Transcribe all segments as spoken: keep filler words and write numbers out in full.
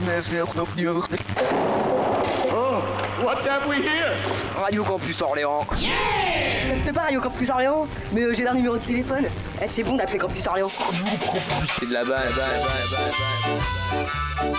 Oh, what have we here? Radio Campus Orléans. Yeah! Capte pas Radio Campus Orléans? Mais euh, j'ai leur numéro de téléphone. Eh, c'est bon d'appeler Campus Orléans. C'est de la balle, balle, balle, balle, balle.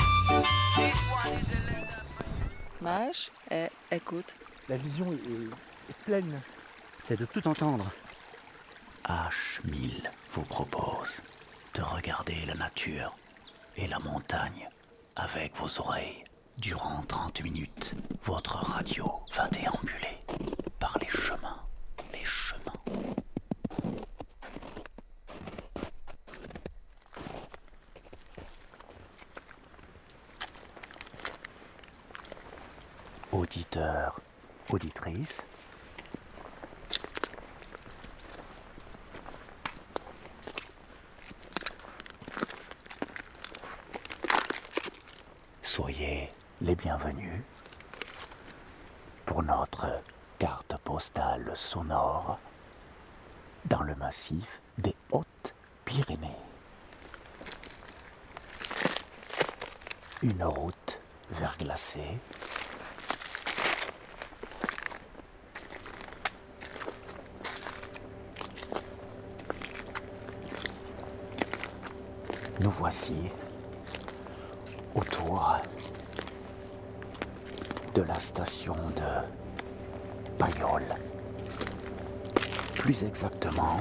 Mage, eh, écoute. La vision est, est pleine. C'est de tout entendre. H mille vous propose de regarder la nature et la montagne avec vos oreilles. Durant trente minutes, votre radio va déambuler par les chemins, les chemins. Auditeurs, auditrices, soyez les bienvenus pour notre carte postale sonore dans le massif des Hautes-Pyrénées. Une route verglacée, nous voici autour de la station de Payolle. Plus exactement,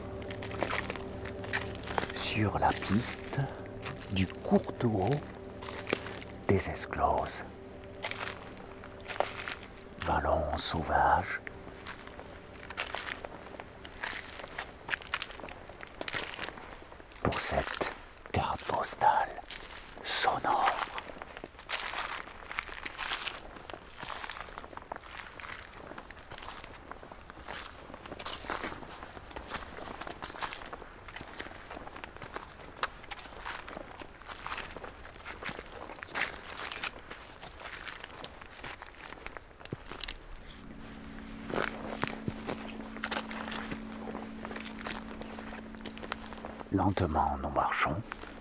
sur la piste du Courteau des Escloses. Vallon sauvage, pour cette carte postale sonore. Lentement nous marchons,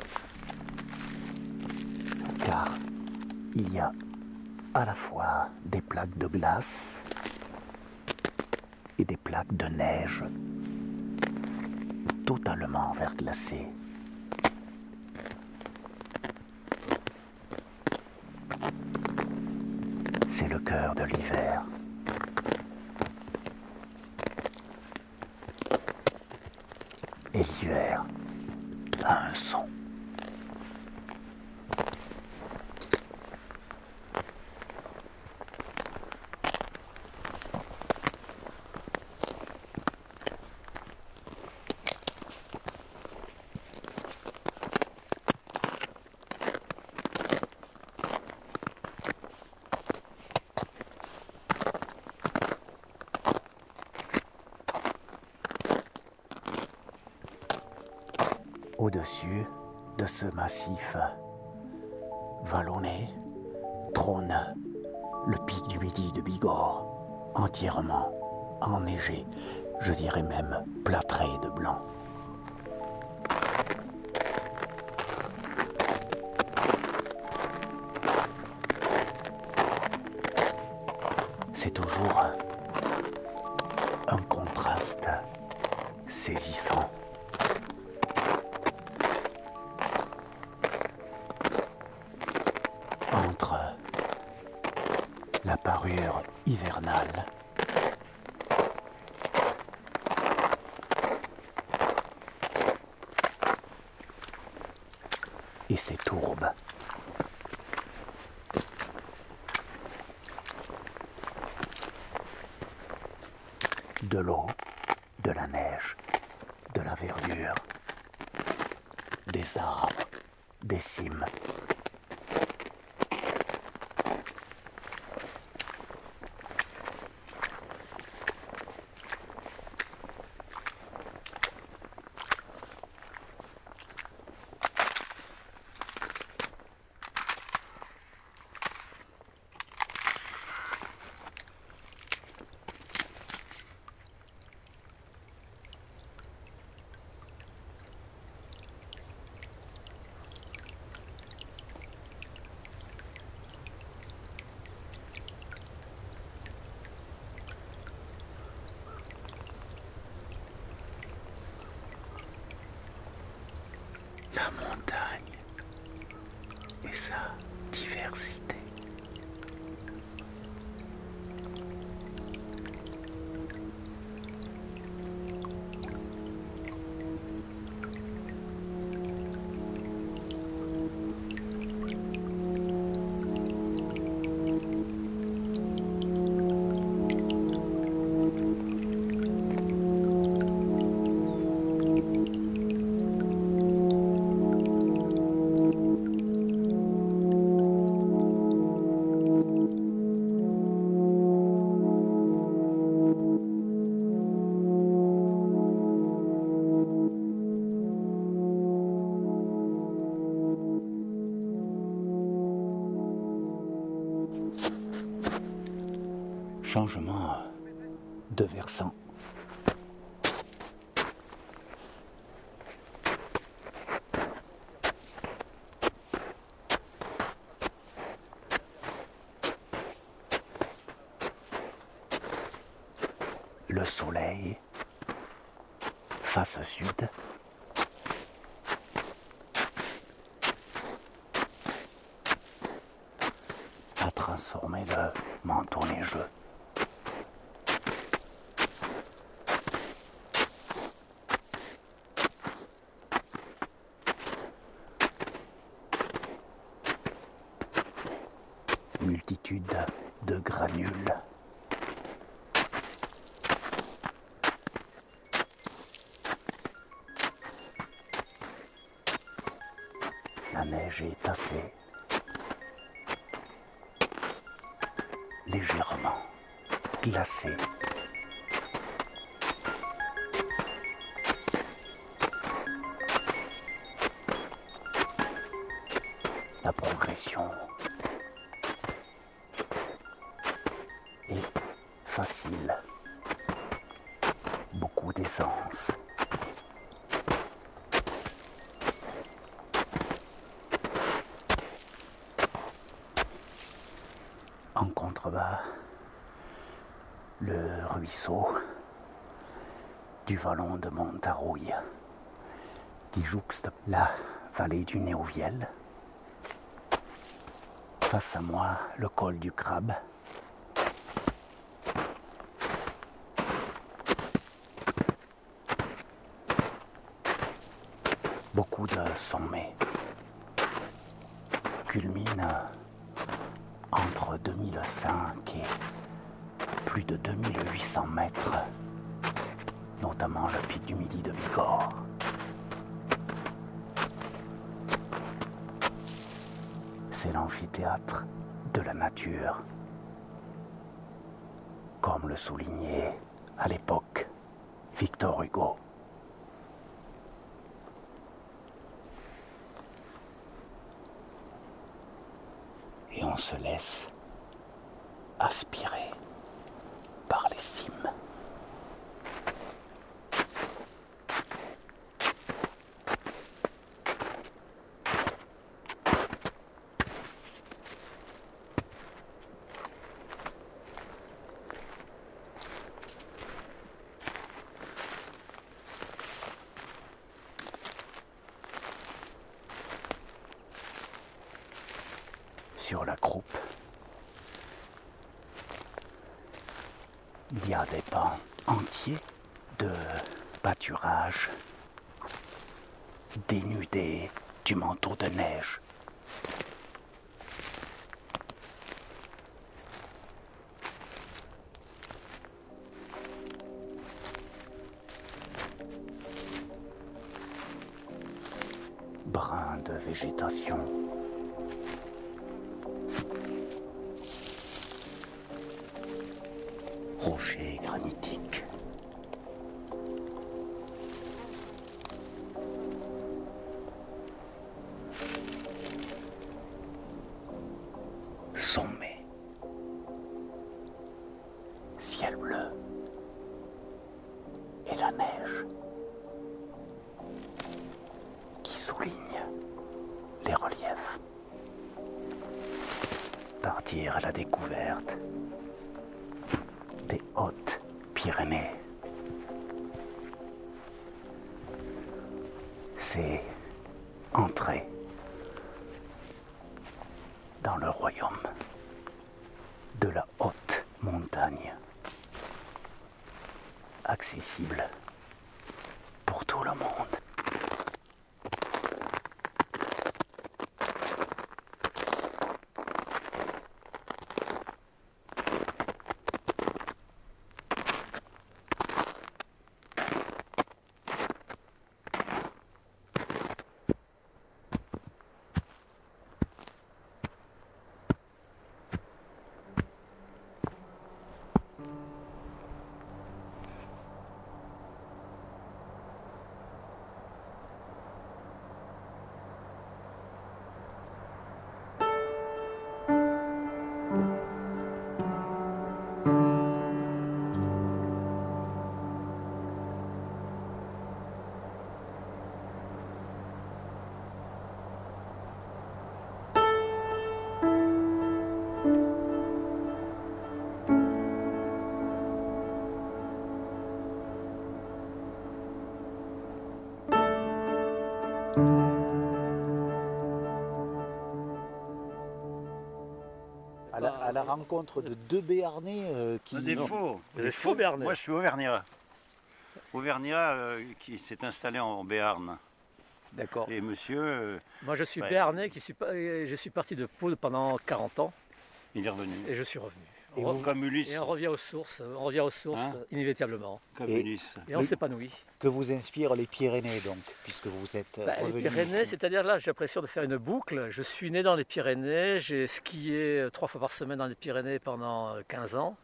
car il y a à la fois des plaques de glace et des plaques de neige totalement verglacées. C'est le cœur de l'hiver. Et l'hiver a un son. Au-dessus de ce massif vallonné trône le pic du Midi de Bigorre, entièrement enneigé, je dirais même plâtré de blanc. C'est toujours un contraste saisissant. Entre la parure hivernale et ses tourbes. De l'eau, de la neige, de la verdure, des arbres, des cimes. la montagne et sa diversité. Changement de versant. Le soleil, face sud, a transformé le manteau neigeux. Multitude de granules. La neige est tassée, légèrement glacée. La progression est facile, beaucoup d'essence. En contrebas, le ruisseau du vallon de Montarouille qui jouxte la vallée du Néouviel. Face à moi, le col du Crabe. Beaucoup de sommets culminent entre deux mille cinq et plus de deux mille huit cents mètres, notamment le pic du Midi de Bigorre. C'est l'amphithéâtre de la nature, comme le soulignait à l'époque Victor Hugo. Et on se laisse aspirer par les cimes. Sur la croupe, il y a des pans entiers de pâturage dénudés du manteau de neige. Brins de végétation. Rochers granitiques. Sommet. Ciel bleu. Et la neige qui souligne les reliefs. Partir à la découverte des Hautes-Pyrénées. C'est Entrez dans le royaume de la haute montagne, accessible pour tout le monde. À la, à la rencontre de deux Béarnais euh, qui... Des faux. Des faux Béarnais. Moi, je suis auvergnat. Auvergnat euh, qui s'est installé en Béarn. D'accord. Et monsieur... Euh, Moi, je suis ouais. Béarnais, qui suis, pas- je suis parti de Pau pendant quarante ans Il est revenu. et je suis revenu. Et On vous- re- Comme Ulysse. et on revient aux sources, on revient aux sources Hein inévitablement. Comme Et- Ulysse. Et on Oui. s'épanouit. Que vous inspirent les Pyrénées, donc, puisque vous êtes euh, Bah, les revenu Pyrénées, ici. c'est-à-dire là, j'ai l'impression de faire une boucle. Je suis né dans les Pyrénées, j'ai skié euh, trois fois par semaine dans les Pyrénées pendant euh, quinze ans.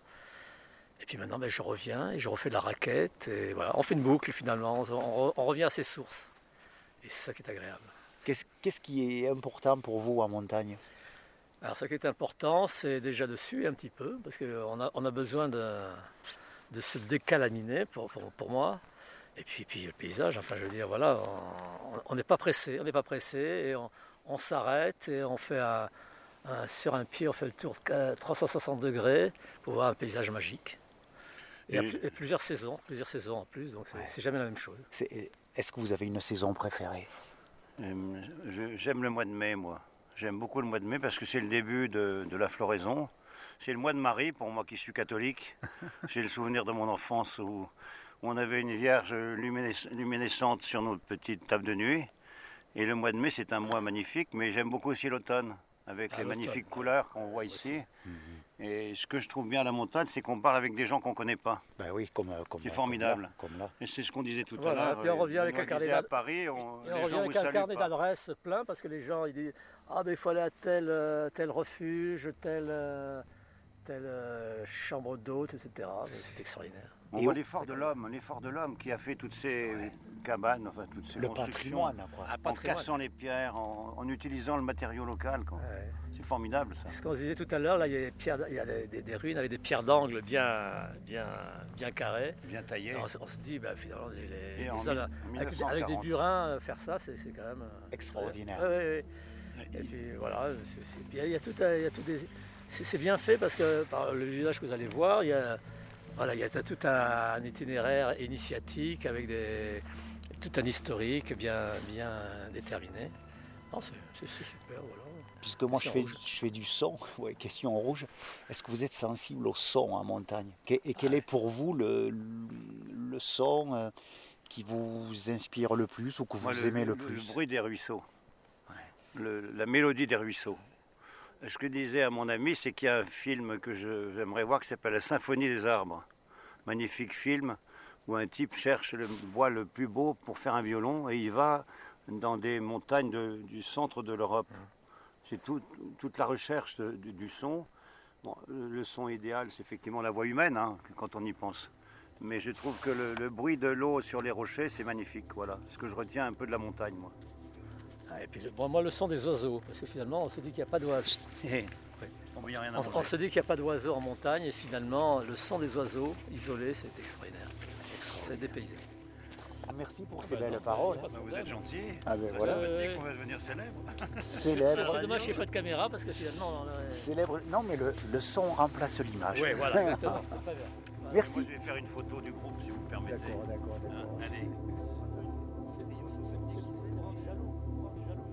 Et puis maintenant, ben, je reviens et je refais de la raquette. Et voilà, on fait une boucle finalement, on, on- on revient à ses sources. Et c'est ça qui est agréable. Qu'est-ce, qu'est-ce qui est important pour vous en montagne? Alors, ce qui est important, c'est déjà de suer un petit peu, parce qu'on a, on a besoin de, de se décalaminer pour, pour, pour moi. Et puis, puis le paysage, enfin, je veux dire, voilà, on- on n'est pas pressé, on n'est pas pressé, et on, on s'arrête et on fait un, un- sur un pied, on fait le tour de trois cent soixante degrés pour voir un paysage magique. Et, Et- et plusieurs saisons, plusieurs saisons en plus, donc c'est Ouais. c'est jamais la même chose. C'est- Est-ce que vous avez une saison préférée? Euh, je- J'aime le mois de mai, moi. J'aime beaucoup le mois de mai parce que c'est le début de, de la floraison. C'est le mois de Marie, pour moi qui suis catholique. J'ai le souvenir de mon enfance où on avait une vierge luminesc- luminescente sur notre petite table de nuit. Et le mois de mai, c'est un mois magnifique, mais j'aime beaucoup aussi l'automne, avec Ah, les l'automne, magnifiques ouais. couleurs qu'on voit ici. Et ce que je trouve bien à la montagne, c'est qu'on parle avec des gens qu'on ne connaît pas. Ben oui, comme, euh, comme C'est comme formidable. là, Comme là. Et c'est ce qu'on disait tout Voilà, à l'heure. puis on revient avec Benoît un carnet disait à d'ad- Paris, on, Et les on gens revient vous avec un saluent carnet pas. d'adresses plein parce que les gens ils disent ah ben il faut aller à tel, euh, tel refuge, telle, euh, telle euh, chambre d'hôte, et cetera. Mais c'est extraordinaire. On Et voit on- l'effort de l'homme, l'effort de l'homme qui a fait toutes ces cabanes, enfin toutes ces Le constructions. patrimoine, quoi. Ah, En patrimoine. cassant les pierres, en, en utilisant le matériau local. quoi. Ouais. C'est formidable ça. C'est ce qu'on se disait tout à l'heure, là il y a, des, pierres- il y a des, des- des ruines avec des pierres d'angle bien, bien, bien carrées. Bien taillé. Et on, se- on se dit bah, finalement les, les- Et les en hommes, mille- avec, mille neuf cent avec des quarante. burins euh, faire ça c'est c'est quand même euh, Extraordinaire. Ouais, ouais, ouais. Et puis voilà, c'est- c'est bien. Il y a tout, un- il y a tout des, c'est c'est bien fait parce que par le village que vous allez voir, il y a, voilà, il y a tout un, un itinéraire initiatique avec des, tout un historique bien, bien déterminé. Non, c'est c'est- c'est super, voilà. Puisque moi je Question fais, rouge. je fais du son, ouais, question rouge, est-ce que vous êtes sensible au son en montagne? Que- Et quel est pour vous le, le son euh, qui vous inspire le plus ou que vous Moi, aimez le, le, plus? bruit des ruisseaux. Le- la mélodie des ruisseaux. Ce que disait à mon ami, c'est qu'il y a un film que je- j'aimerais voir qui s'appelle La Symphonie des arbres. Magnifique film où un type cherche le bois le plus beau pour faire un violon et il va dans des montagnes de- du centre de l'Europe. C'est tout- toute la recherche de- du, du son. Bon, le, le son idéal, c'est effectivement la voix humaine, hein, quand on y pense. Mais je trouve que le, le bruit de l'eau sur les rochers, c'est magnifique. Voilà, ce que je retiens un peu de la montagne, moi. Ah, et puis le- bon, moi le son des oiseaux, parce que finalement on se dit qu'il n'y a pas d'oiseaux. Eh, on n'y a rien à On, manger. on se dit qu'il n'y a pas d'oiseaux en montagne et finalement le son des oiseaux isolés c'est extraordinaire. C'est dépaysé. Merci pour ces belles paroles. Bah, vous êtes gentil. Ah ben Très voilà. sympathique, on va devenir célèbre. Célèbre. C'est dommage qu'il n'y ait pas de caméra parce que finalement. on aurait- Célèbre. Non mais le, le son remplace l'image. Oui, voilà, exactement. C'est très bien. Merci. Moi, je vais faire une photo du groupe, si vous me permettez. D'accord, d'accord, Hein, d'accord. allez. C'est- c'est- c'est- c'est- c'est- c'est- c'est- c'est- c'est- c'est- c'est- c'est- c'est- c'est- c'est-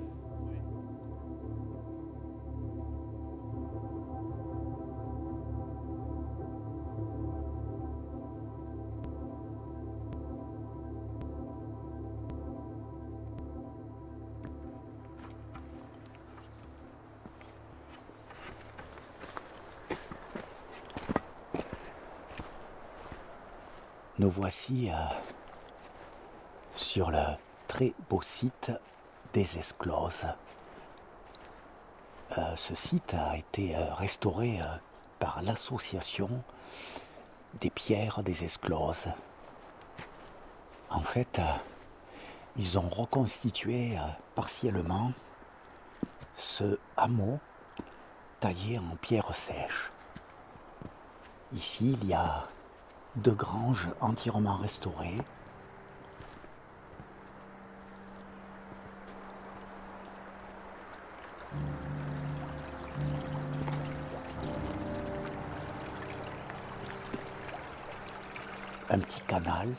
Nous voici euh, sur le très beau site des Escloses. Euh, ce site a été euh, restauré euh, par l'association des pierres des Escloses. En fait, euh, ils ont reconstitué euh, partiellement ce hameau taillé en pierre sèche. Ici, il y a deux granges entièrement restaurées. Un petit canal.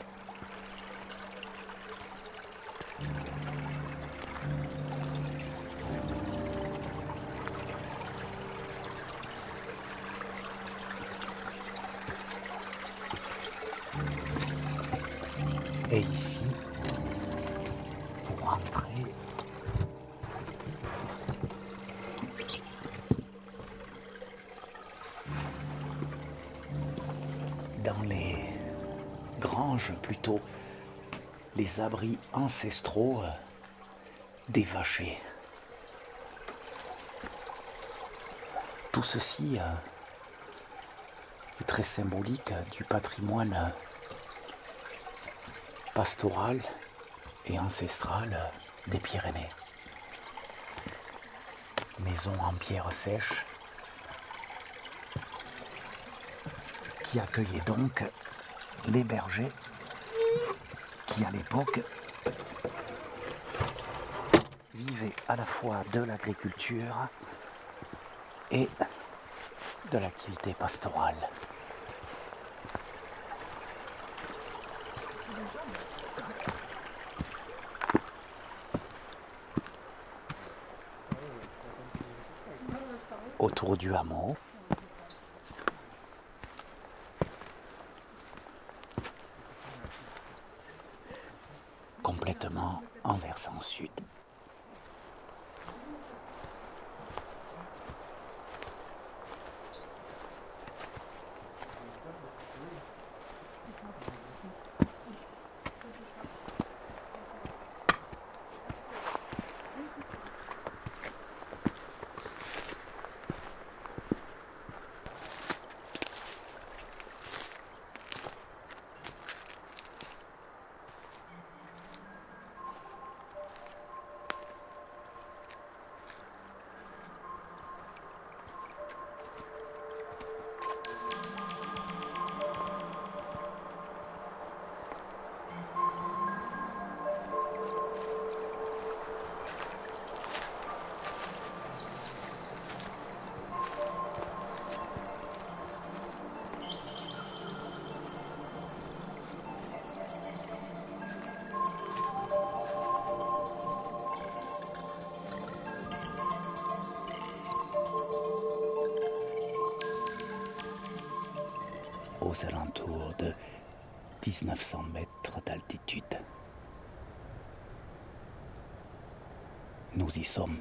Et ici, vous rentrez dans les granges, plutôt les abris ancestraux euh, des vachers. Tout ceci euh, est très symbolique du patrimoine euh, pastoral et ancestral euh, des Pyrénées. Maison en pierre sèche qui accueillait donc les bergers qui à l'époque vivaient à la fois de l'agriculture et de l'activité pastorale. Autour du hameau, complètement en versant sud. Aux alentours de dix-neuf cents mètres d'altitude. Nous y sommes.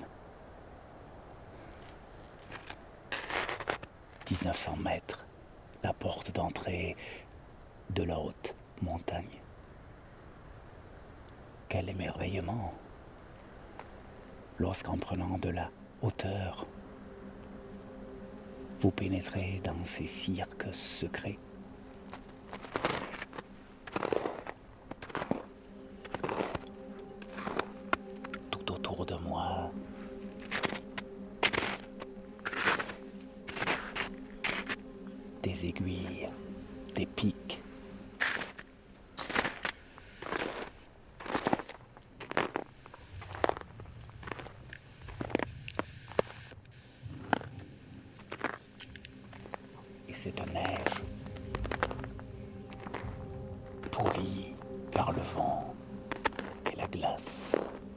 dix-neuf cents mètres, la porte d'entrée de la haute montagne. Quel émerveillement lorsqu'en prenant de la hauteur, vous pénétrez dans ces cirques secrets. Tout autour de moi, des aiguilles, des pics. Et cette neige, pourrie par le vent et la glace.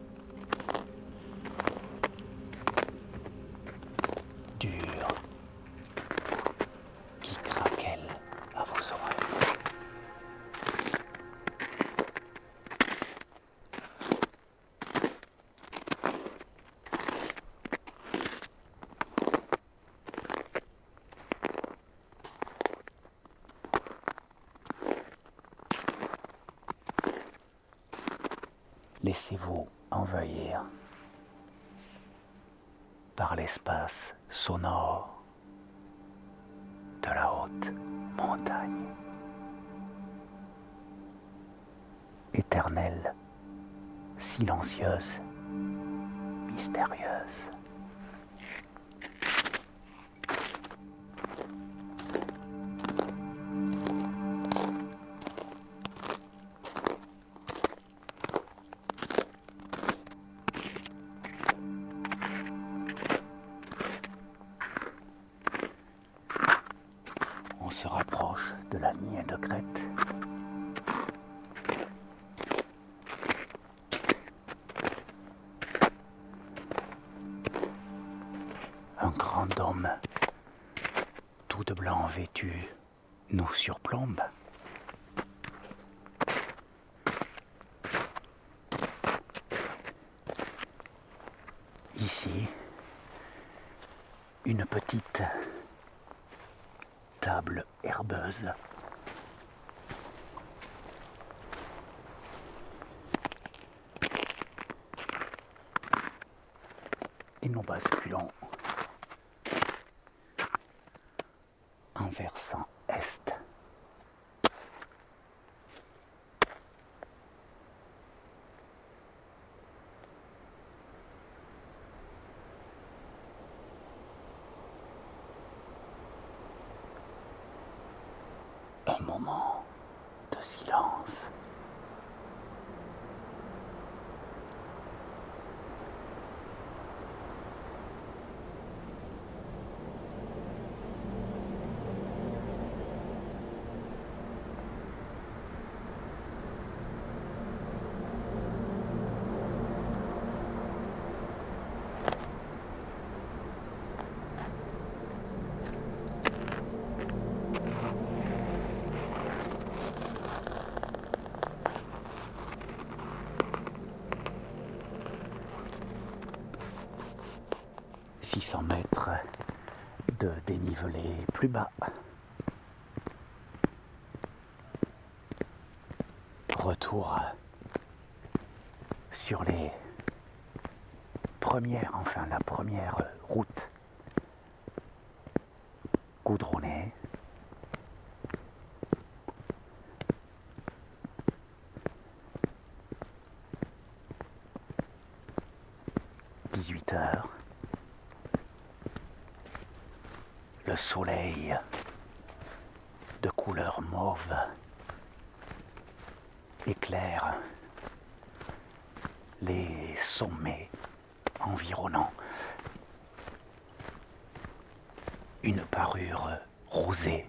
Dure, qui craquelle à vos oreilles. Laissez-vous envahir par l'espace sonore de la haute montagne. Éternelle, silencieuse, mystérieuse. On se rapproche de la ligne de crête. Un grand dôme, tout de blanc vêtu, nous surplombe. Ici, une petite table herbeuse. Et nous basculons en versant est. Un moment de silence. six cents mètres de dénivelé plus bas. Retour sur les premières, enfin la première route goudronnée. dix-huit heures. Le soleil de couleur mauve éclaire les sommets environnants. Une parure rosée.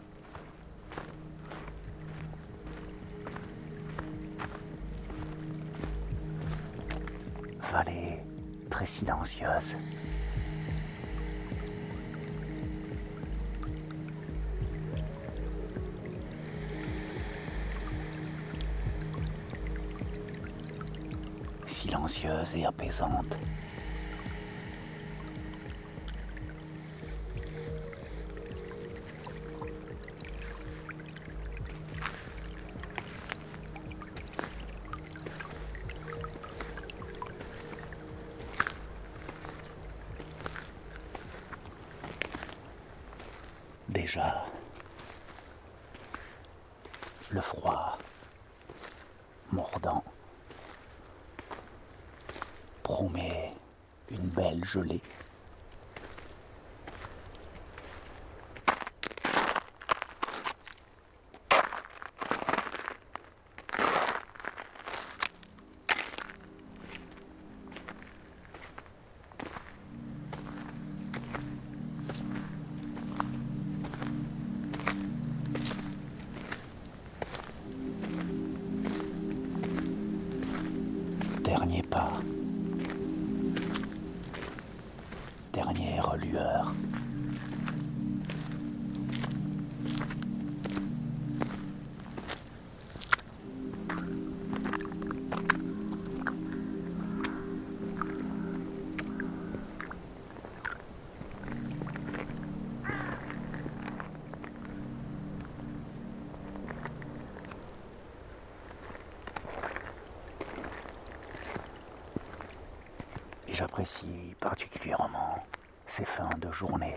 Vallée très silencieuse. Silencieuse et apaisante. Déjà, le froid mordant promet une belle gelée. Dernier pas. Dernière lueur. Et j'apprécie particulièrement ces fins de journée.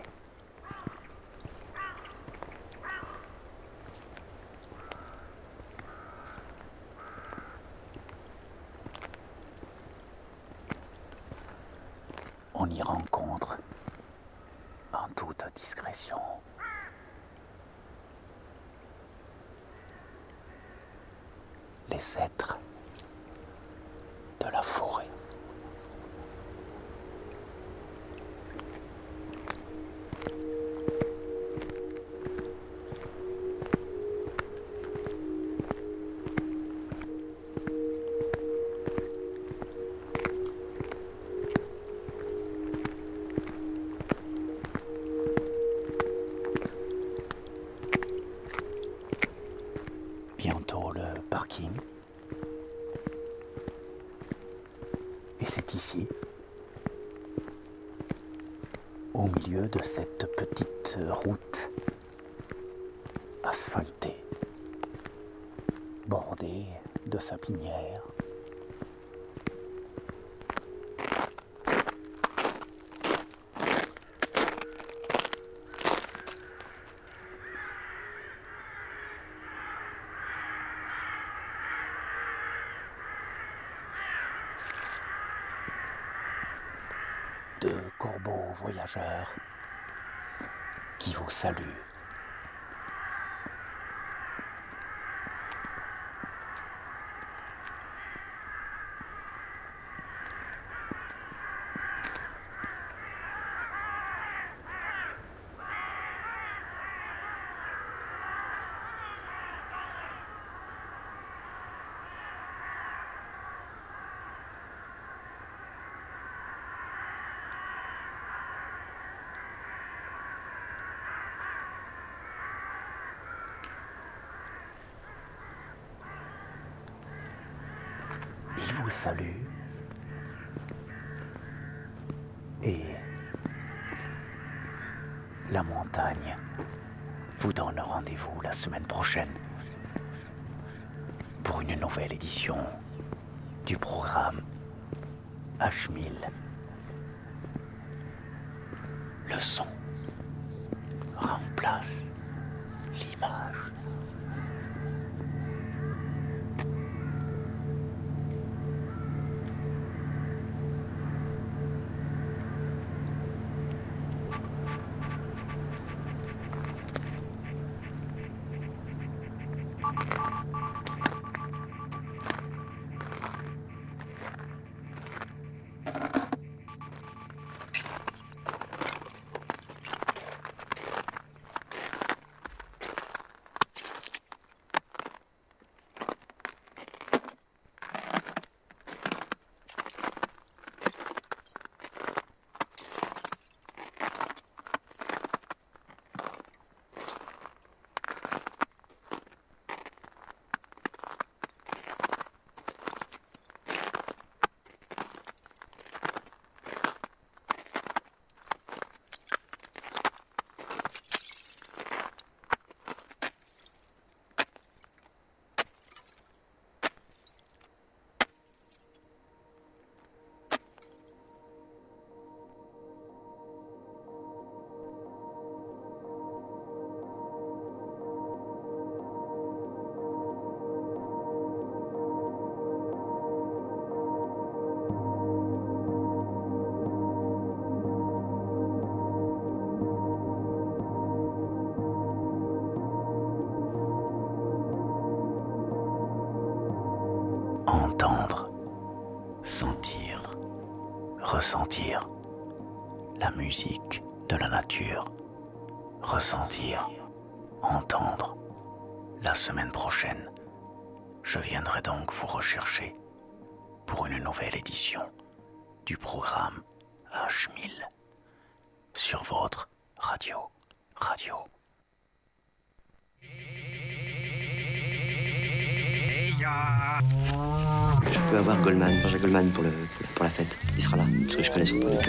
On y rencontre, en toute discrétion, les êtres de la forêt. Bientôt le parking. Et c'est ici, au milieu de cette petite route asphaltée, bordée de sapinières, de corbeaux voyageurs qui vous saluent. Il vous salue et la montagne vous donne rendez-vous la semaine prochaine pour une nouvelle édition du programme H mille. Le son remplace l'image. Entendre, sentir, ressentir la musique de la nature, ressentir, entendre. La semaine prochaine, je viendrai donc vous rechercher pour une nouvelle édition du programme H mille sur votre radio, radio. Je peux avoir Goldman, Roger Goldman pour, le, pour, la, pour la fête. Il sera là, parce que je connais son producteur.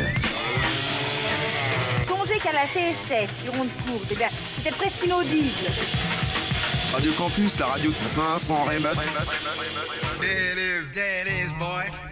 Songez qu'à la C S F, qui ronde court, eh bien, c'était presque inaudible. Radio Campus, la radio sans Raymond. There it is, there it is, boy.